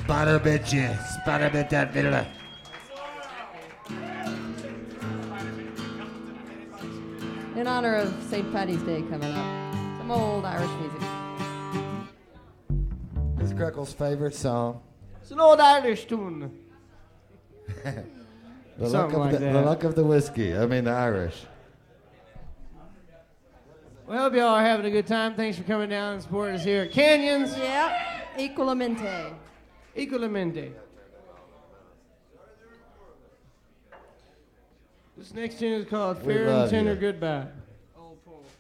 Sparabit Villa. In honor of St. Paddy's Day coming up. Some old Irish music. It's Greckle's favorite song. It's an old Irish tune. The Something like that. The luck of the whiskey. I mean the Irish. Well, hope y'all are having a good time. Thanks for coming down and supporting us here at Canyons. Yeah, Equalamente. Equalmente. This next tune is called We Fair and love Tender you. Goodbye.